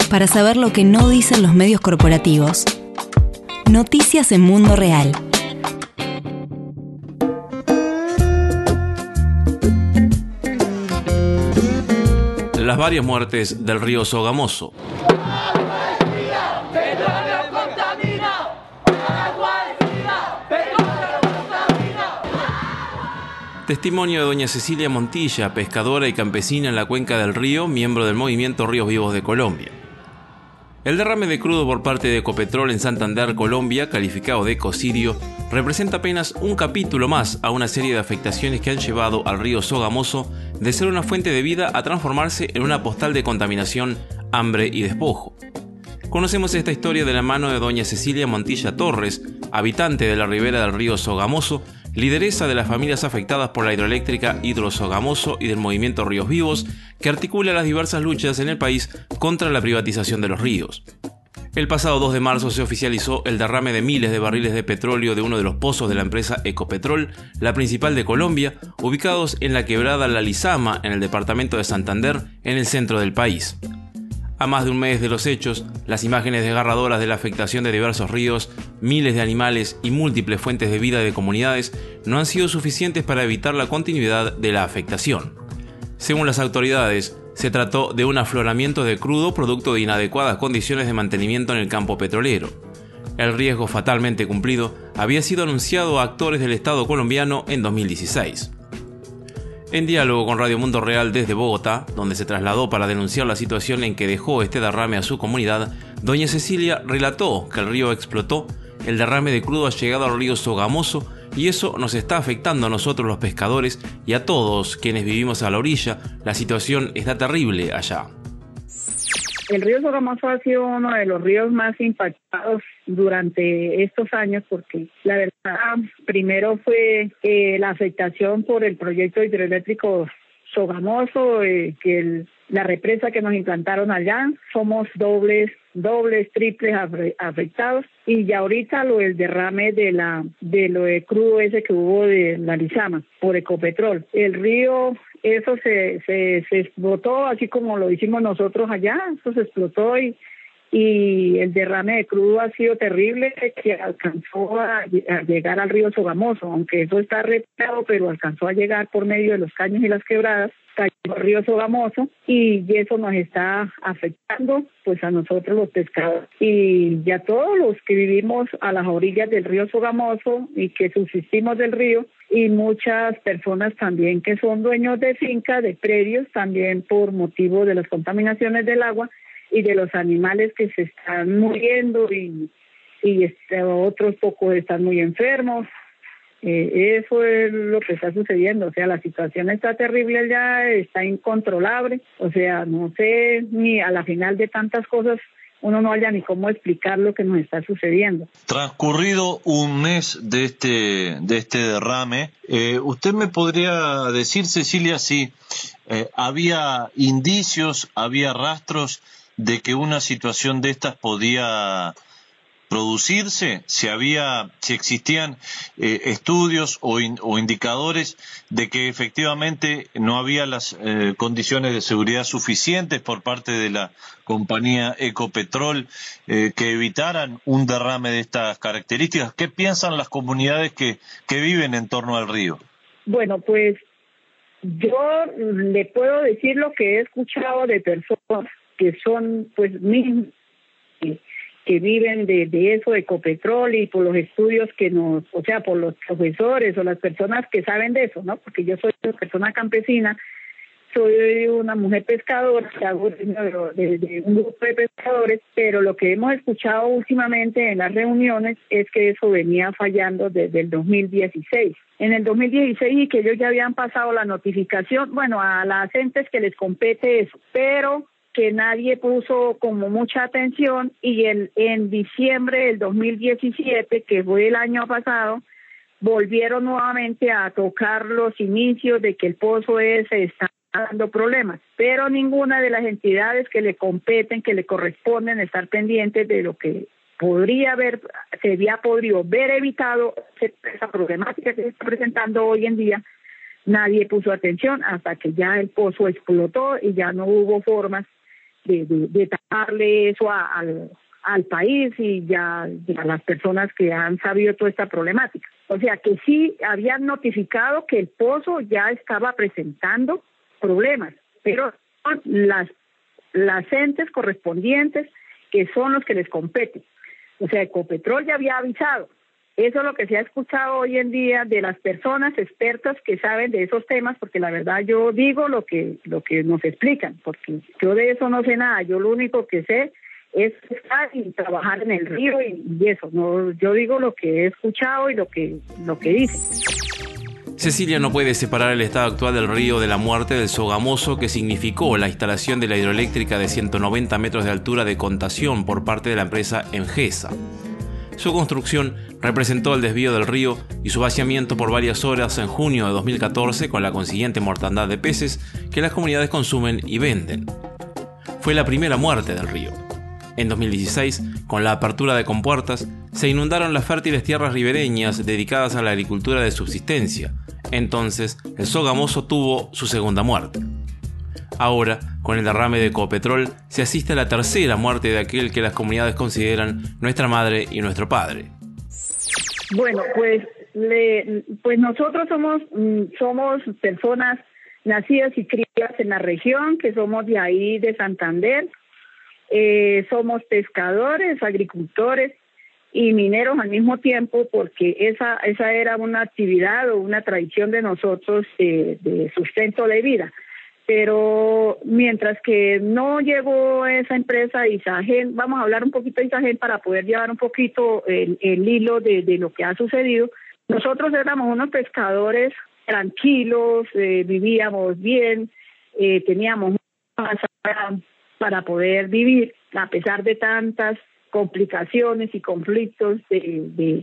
para saber lo que no dicen los medios corporativos. Noticias en Mundo Real. Las varias muertes del río Sogamoso. Testimonio de doña Cecilia Montilla, pescadora y campesina en la cuenca del río, miembro del movimiento Ríos Vivos de Colombia. El derrame de crudo por parte de Ecopetrol en Santander, Colombia, calificado de ecocidio, representa apenas un capítulo más a una serie de afectaciones que han llevado al río Sogamoso de ser una fuente de vida a transformarse en una postal de contaminación, hambre y despojo. Conocemos esta historia de la mano de doña Cecilia Montilla Torres, habitante de la ribera del río Sogamoso, lideresa de las familias afectadas por la hidroeléctrica Hidrosogamoso y del movimiento Ríos Vivos, que articula las diversas luchas en el país contra la privatización de los ríos. El pasado 2 de marzo se oficializó el derrame de miles de barriles de petróleo de uno de los pozos de la empresa Ecopetrol, la principal de Colombia, ubicados en la quebrada La Lizama, en el departamento de Santander, en el centro del país. A más de un mes de los hechos, las imágenes desgarradoras de la afectación de diversos ríos, miles de animales y múltiples fuentes de vida de comunidades no han sido suficientes para evitar la continuidad de la afectación. Según las autoridades, se trató de un afloramiento de crudo producto de inadecuadas condiciones de mantenimiento en el campo petrolero. El riesgo fatalmente cumplido había sido anunciado a actores del Estado colombiano en 2016. En diálogo con Radio Mundo Real desde Bogotá, donde se trasladó para denunciar la situación en que dejó este derrame a su comunidad, doña Cecilia relató que el río explotó, el derrame de crudo ha llegado al río Sogamoso y eso nos está afectando a nosotros los pescadores y a todos quienes vivimos a la orilla. La situación está terrible allá. El río Sogamoso ha sido uno de los ríos más impactados durante estos años porque la verdad primero fue la afectación por el proyecto hidroeléctrico Sogamoso, la represa que nos implantaron allá, somos dobles, triples afectados, y ya ahorita el derrame de lo de crudo ese que hubo de la Lizama por Ecopetrol. El río, eso se explotó así como lo hicimos nosotros allá, eso se explotó y el derrame de crudo ha sido terrible, que alcanzó a llegar al río Sogamoso, aunque eso está retirado, pero alcanzó a llegar por medio de los caños y las quebradas, cayó al río Sogamoso y eso nos está afectando pues a nosotros los pescadores y ya todos los que vivimos a las orillas del río Sogamoso y que subsistimos del río, y muchas personas también que son dueños de fincas, de predios, también por motivo de las contaminaciones del agua y de los animales que se están muriendo y otros pocos están muy enfermos. Eso es lo que está sucediendo, o sea, la situación está terrible ya, está incontrolable, o sea, no sé, ni a la final de tantas cosas uno no haya ni cómo explicar lo que nos está sucediendo. Transcurrido un mes de este derrame, ¿usted me podría decir, Cecilia, si había indicios, había rastros de que una situación de estas podía producirse, si existían estudios o indicadores de que efectivamente no había las condiciones de seguridad suficientes por parte de la compañía Ecopetrol que evitaran un derrame de estas características? ¿Qué piensan las comunidades que viven en torno al río? Bueno, pues yo le puedo decir lo que he escuchado de personas que son pues mismos que viven de eso, de Ecopetrol, y por los estudios por los profesores o las personas que saben de eso, ¿no? Porque yo soy una persona campesina, soy una mujer pescadora, hago de un grupo de pescadores, pero lo que hemos escuchado últimamente en las reuniones es que eso venía fallando desde el 2016. En el 2016 y que ellos ya habían pasado la notificación, bueno, a las entes que les compete eso, pero que nadie puso como mucha atención, y en diciembre del 2017, que fue el año pasado, volvieron nuevamente a tocar los inicios de que el pozo ese está dando problemas, pero ninguna de las entidades que le competen, que le corresponden estar pendientes de lo que se había podido ver evitado esa problemática que se está presentando hoy en día. Nadie puso atención hasta que ya el pozo explotó y ya no hubo formas de darle eso al país y a las personas que han sabido toda esta problemática. O sea que sí habían notificado que el pozo ya estaba presentando problemas, pero las entes correspondientes que son los que les competen. O sea, Ecopetrol ya había avisado. Eso es lo que se ha escuchado hoy en día de las personas expertas que saben de esos temas, porque la verdad yo digo lo que nos explican, porque yo de eso no sé nada. Yo lo único que sé es estar y trabajar en el río y eso. No, yo digo lo que he escuchado y lo que dicen. Cecilia no puede separar el estado actual del río de la muerte del Sogamoso que significó la instalación de la hidroeléctrica de 190 metros de altura de contación por parte de la empresa Engesa. Su construcción representó el desvío del río y su vaciamiento por varias horas en junio de 2014 con la consiguiente mortandad de peces que las comunidades consumen y venden. Fue la primera muerte del río. En 2016, con la apertura de compuertas, se inundaron las fértiles tierras ribereñas dedicadas a la agricultura de subsistencia. Entonces, el Sogamoso tuvo su segunda muerte. Ahora, con el derrame de Ecopetrol, se asiste a la tercera muerte de aquel que las comunidades consideran nuestra madre y nuestro padre. Bueno, pues nosotros somos personas nacidas y criadas en la región, que somos de ahí, de Santander. Somos pescadores, agricultores y mineros al mismo tiempo, porque esa era una actividad o una tradición de nosotros de sustento de vida. Pero mientras que no llegó esa empresa Isagen, vamos a hablar un poquito de Isagen para poder llevar un poquito el hilo de lo que ha sucedido. Nosotros éramos unos pescadores tranquilos, vivíamos bien, teníamos para poder vivir a pesar de tantas complicaciones y conflictos de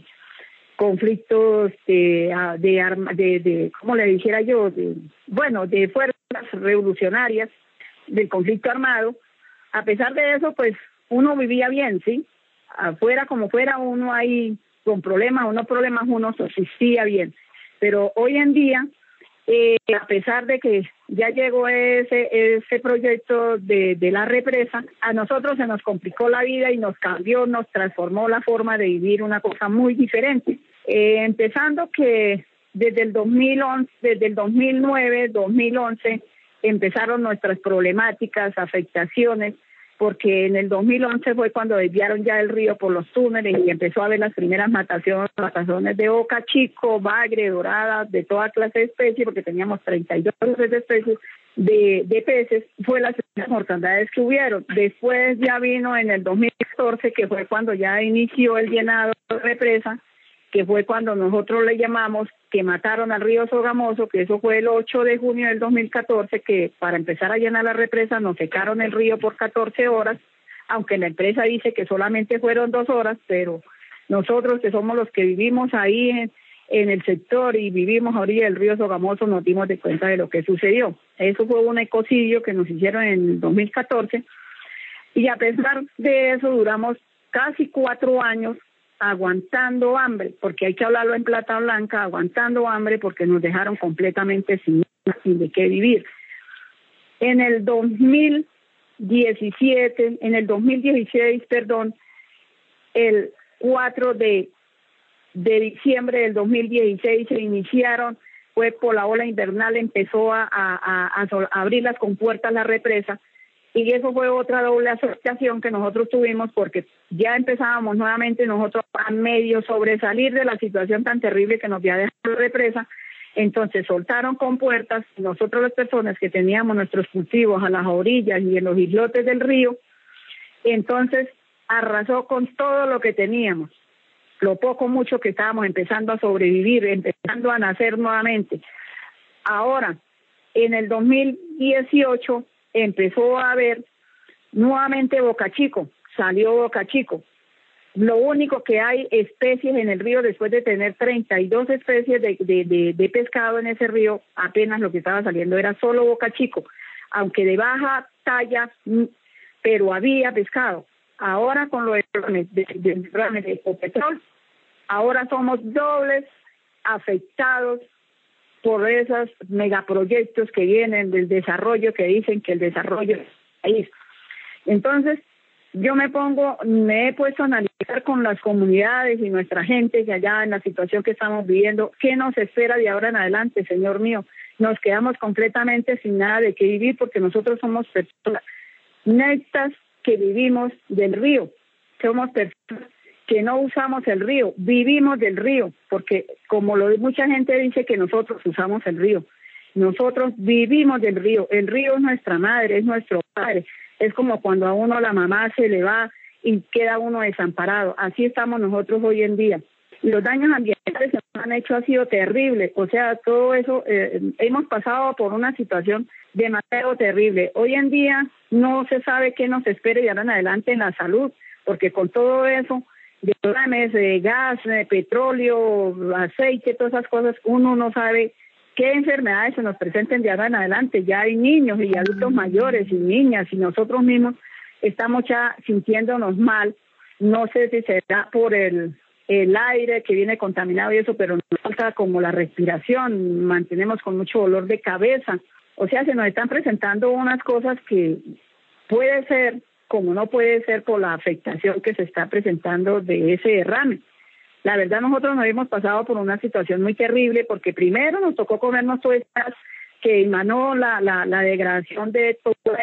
cómo le dijera yo, de fuerzas revolucionarias, del conflicto armado. A pesar de eso, pues uno vivía bien, ¿sí? Afuera como fuera, uno ahí con problemas o no problemas, uno subsistía bien. Pero hoy en día, a pesar de que ya llegó ese proyecto de la represa, a nosotros se nos complicó la vida y nos cambió, nos transformó la forma de vivir, una cosa muy diferente. Empezando que desde el 2009, 2011, empezaron nuestras problemáticas, afectaciones, porque en el 2011 fue cuando desviaron ya el río por los túneles y empezó a haber las primeras mataciones de oca chico, bagre, dorada, de toda clase de especies, porque teníamos 32 especies de peces. Fue las primeras mortandades que hubieron. Después ya vino en el 2014, que fue cuando ya inició el llenado de represa, que fue cuando nosotros le llamamos que mataron al río Sogamoso, que eso fue el 8 de junio del 2014, que para empezar a llenar la represa nos secaron el río por 14 horas, aunque la empresa dice que solamente fueron 2 horas, pero nosotros que somos los que vivimos ahí en el sector y vivimos a orilla del río Sogamoso nos dimos de cuenta de lo que sucedió. Eso fue un ecocidio que nos hicieron en el 2014 y a pesar de eso duramos casi 4 años aguantando hambre, porque hay que hablarlo en plata blanca, aguantando hambre porque nos dejaron completamente sin de qué vivir. En el 2016, el 4 de diciembre del 2016 se iniciaron, fue por la ola invernal, empezó a abrir las compuertas la represa. Y eso fue otra doble afectación que nosotros tuvimos porque ya empezábamos nuevamente nosotros a medio sobresalir de la situación tan terrible que nos había dejado la represa. Entonces soltaron compuertas, nosotros las personas que teníamos nuestros cultivos a las orillas y en los islotes del río, entonces arrasó con todo lo que teníamos, lo poco mucho que estábamos empezando a sobrevivir, empezando a nacer nuevamente. Ahora, en el 2018 empezó a haber nuevamente bocachico, salió bocachico. Lo único que hay especies en el río, después de tener 32 especies de pescado en ese río, apenas lo que estaba saliendo era solo bocachico, aunque de baja talla, pero había pescado. Ahora con lo de Ecopetrol, ahora somos dobles afectados por esos megaproyectos que vienen del desarrollo, que dicen que el desarrollo es país. Entonces, yo me he puesto a analizar con las comunidades y nuestra gente que allá en la situación que estamos viviendo, ¿qué nos espera de ahora en adelante, señor mío? Nos quedamos completamente sin nada de qué vivir porque nosotros somos personas netas que vivimos del río, somos personas que no usamos el río, vivimos del río, porque como mucha gente dice que nosotros usamos el río, nosotros vivimos del río, el río es nuestra madre, es nuestro padre, es como cuando a uno la mamá se le va y queda uno desamparado, así estamos nosotros hoy en día. Los daños ambientales que nos han hecho ha sido terrible, o sea, todo eso, hemos pasado por una situación demasiado terrible. Hoy en día no se sabe qué nos espera de ahora en adelante en la salud, porque con todo eso, de derrames, de gas, de petróleo, aceite, todas esas cosas, uno no sabe qué enfermedades se nos presenten de ahora en adelante. Ya hay niños y adultos mayores y niñas y nosotros mismos estamos ya sintiéndonos mal. No sé si será por el aire que viene contaminado y eso, pero nos falta como la respiración, mantenemos con mucho dolor de cabeza. O sea, se nos están presentando unas cosas que puede ser, como no puede ser por la afectación que se está presentando de ese derrame. La verdad, nosotros nos hemos pasado por una situación muy terrible porque primero nos tocó comernos todas estas que emanó la degradación de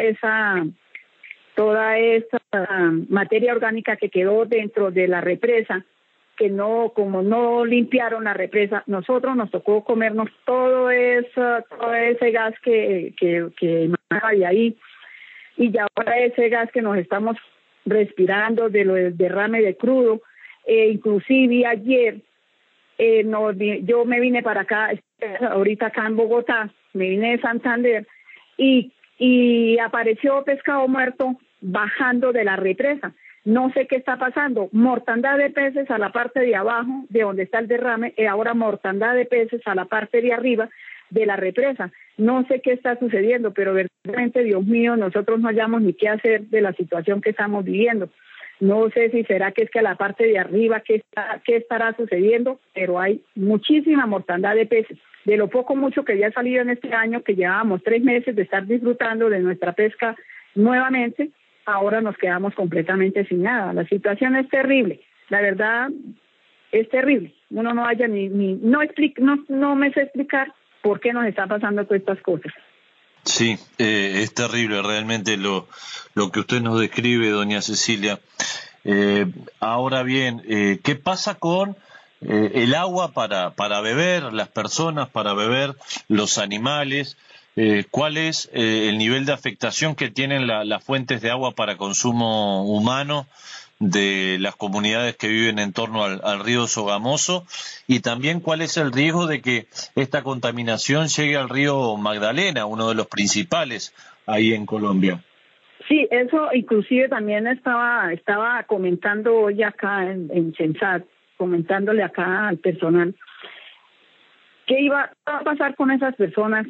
toda esa materia orgánica que quedó dentro de la represa, que no, como no limpiaron la represa, nosotros nos tocó comernos todo ese gas que emanaba de ahí, y ya ahora ese gas que nos estamos respirando de lo del derrame de crudo, inclusive ayer yo me vine para acá, ahorita acá en Bogotá, me vine de Santander y apareció pescado muerto bajando de la represa. No sé qué está pasando, mortandad de peces a la parte de abajo, de donde está el derrame, y ahora mortandad de peces a la parte de arriba de la represa. No sé qué está sucediendo, pero verdaderamente, Dios mío, nosotros no hallamos ni qué hacer de la situación que estamos viviendo. No sé si será que es que a la parte de arriba, qué estará sucediendo, pero hay muchísima mortandad de peces. De lo poco mucho que había salido en este año, que llevábamos 3 meses de estar disfrutando de nuestra pesca nuevamente, ahora nos quedamos completamente sin nada. La situación es terrible, la verdad es terrible. Uno no haya no me sé explicar por qué nos está pasando todas estas cosas. Sí, es terrible realmente lo que usted nos describe, doña Cecilia. Ahora bien, ¿qué pasa con el agua para beber, las personas para beber, los animales? ¿Cuál es el nivel de afectación que tienen las fuentes de agua para consumo humano de las comunidades que viven en torno al río Sogamoso? Y también, ¿cuál es el riesgo de que esta contaminación llegue al río Magdalena, uno de los principales ahí en Colombia? Sí, eso inclusive también estaba comentando hoy acá en Censat, comentándole acá al personal, ¿qué iba a pasar con esas personas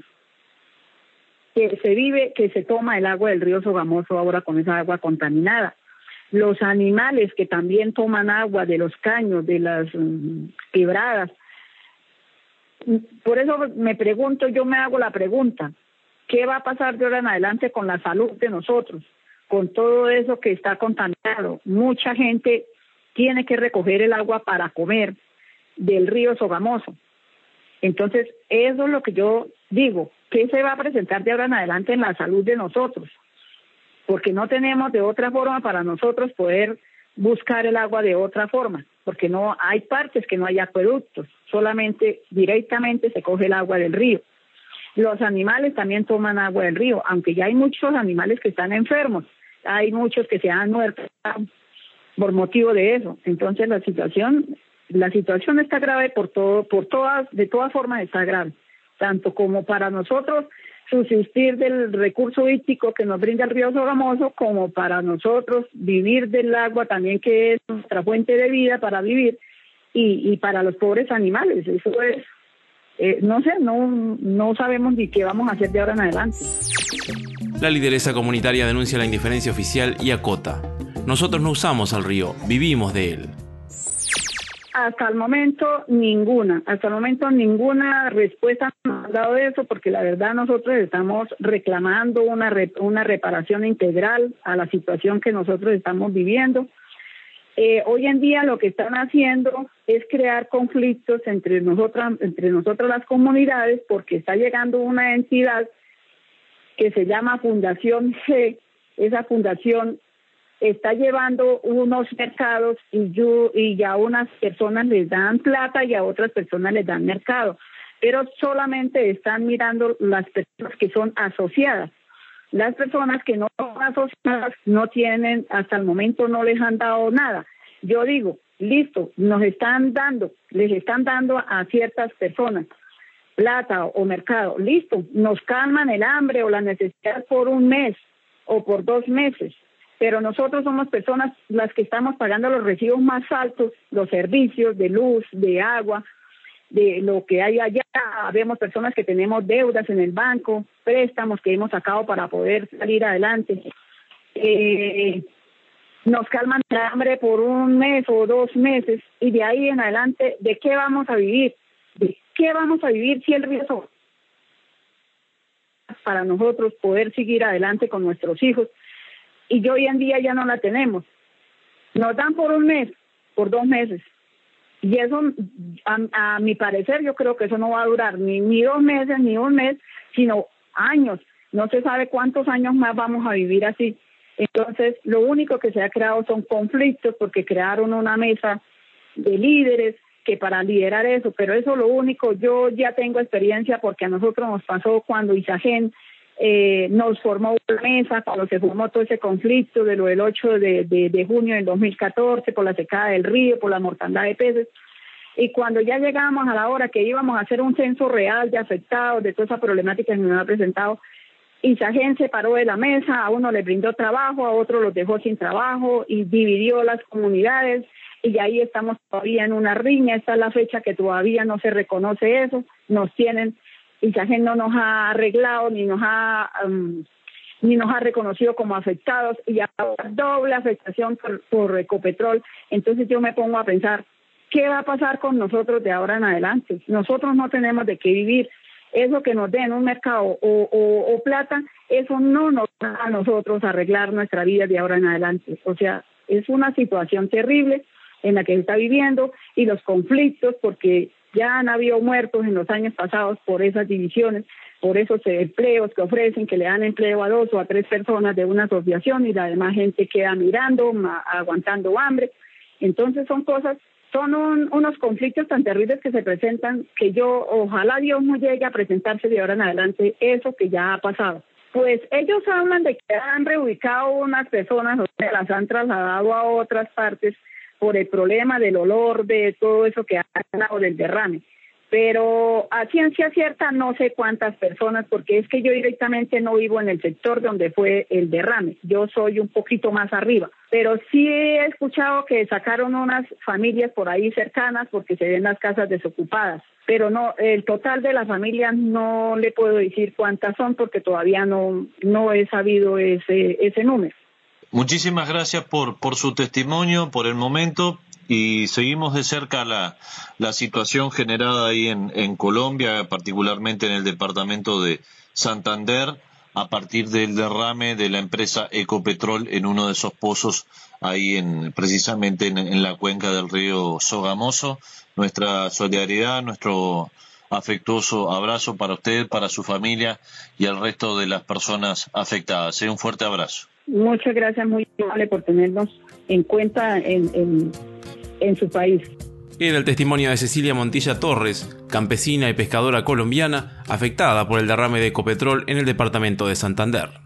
que se toma el agua del río Sogamoso ahora con esa agua contaminada? Los animales que también toman agua de los caños, de las quebradas. Por eso yo me hago la pregunta, ¿qué va a pasar de ahora en adelante con la salud de nosotros? Con todo eso que está contaminado. Mucha gente tiene que recoger el agua para comer del río Sogamoso. Entonces, eso es lo que yo digo, ¿qué se va a presentar de ahora en adelante en la salud de nosotros? Porque no tenemos de otra forma para nosotros poder buscar el agua de otra forma, porque no hay partes que no hay acueductos, solamente directamente se coge el agua del río. Los animales también toman agua del río, aunque ya hay muchos animales que están enfermos, hay muchos que se han muerto por motivo de eso. Entonces la situación está grave de todas formas está grave, tanto como para nosotros subsistir del recurso hídrico que nos brinda el río Sogamoso, como para nosotros vivir del agua también, que es nuestra fuente de vida para vivir, y para los pobres animales. Eso es, no sabemos ni qué vamos a hacer de ahora en adelante. La lideresa comunitaria denuncia la indiferencia oficial y acota: nosotros no usamos al río, vivimos de él. Hasta el momento ninguna respuesta nos han dado de eso, porque la verdad nosotros estamos reclamando una reparación integral a la situación que nosotros estamos viviendo. Hoy en día lo que están haciendo es crear conflictos entre nosotras las comunidades, porque está llegando una entidad que se llama Fundación G. Esa fundación está llevando unos mercados y ya a unas personas les dan plata y a otras personas les dan mercado, pero solamente están mirando las personas que son asociadas. Las personas que no son asociadas no tienen, hasta el momento no les han dado nada. Yo digo, listo, les están dando a ciertas personas plata o mercado, listo, nos calman el hambre o la necesidad por un mes o por 2 meses. Pero nosotros somos personas las que estamos pagando los recibos más altos, los servicios de luz, de agua, de lo que hay allá. Vemos personas que tenemos deudas en el banco, préstamos que hemos sacado para poder salir adelante. Nos calman el hambre por 1 mes o 2 meses y de ahí en adelante, ¿de qué vamos a vivir? ¿De qué vamos a vivir si el riesgo para nosotros poder seguir adelante con nuestros hijos? Y hoy en día ya no la tenemos. Nos dan por 1 mes, por 2 meses. Y eso, a mi parecer, yo creo que eso no va a durar ni 2 meses, ni 1 mes, sino años. No se sabe cuántos años más vamos a vivir así. Entonces, lo único que se ha creado son conflictos, porque crearon una mesa de líderes que para liderar eso, pero eso lo único, yo ya tengo experiencia porque a nosotros nos pasó cuando Isagen nos formó una mesa, cuando se formó todo ese conflicto de lo del 8 de junio del 2014, por la secada del río, por la mortandad de peces, y cuando ya llegamos a la hora que íbamos a hacer un censo real de afectados, de toda esa problemática que nos ha presentado, Isagen se paró de la mesa, a uno le brindó trabajo, a otro los dejó sin trabajo y dividió las comunidades, y ahí estamos todavía en una riña. Esta es la fecha que todavía no se reconoce eso, nos tienen, Isagen no nos ha arreglado ni nos ha reconocido como afectados, y ahora doble afectación por Ecopetrol. Entonces yo me pongo a pensar, ¿qué va a pasar con nosotros de ahora en adelante? Nosotros no tenemos de qué vivir. Eso que nos den un mercado o plata, eso no nos va a nosotros arreglar nuestra vida de ahora en adelante. O sea, es una situación terrible en la que se está viviendo, y los conflictos, porque ya han habido muertos en los años pasados por esas divisiones, por esos empleos que ofrecen, que le dan empleo a 2 o a 3 personas de una asociación y la demás gente queda mirando, aguantando hambre. Entonces son unos conflictos tan terribles que se presentan, que ojalá Dios no llegue a presentarse de ahora en adelante eso que ya ha pasado. Pues ellos hablan de que han reubicado unas personas, o sea, las han trasladado a otras partes por el problema del olor, de todo eso que ha hablado del derrame. Pero a ciencia cierta no sé cuántas personas, porque es que yo directamente no vivo en el sector donde fue el derrame. Yo soy un poquito más arriba. Pero sí he escuchado que sacaron unas familias por ahí cercanas porque se ven las casas desocupadas. Pero no, el total de las familias no le puedo decir cuántas son, porque todavía no he sabido ese número. Muchísimas gracias por su testimonio, por el momento, y seguimos de cerca la situación generada ahí en Colombia, particularmente en el departamento de Santander, a partir del derrame de la empresa Ecopetrol en uno de esos pozos ahí precisamente en la cuenca del río Sogamoso. Nuestra solidaridad, nuestro afectuoso abrazo para usted, para su familia y al resto de las personas afectadas. Un fuerte abrazo. Muchas gracias, muy amable por tenernos en cuenta en su país. Era el testimonio de Cecilia Montilla Torres, campesina y pescadora colombiana afectada por el derrame de Ecopetrol en el departamento de Santander.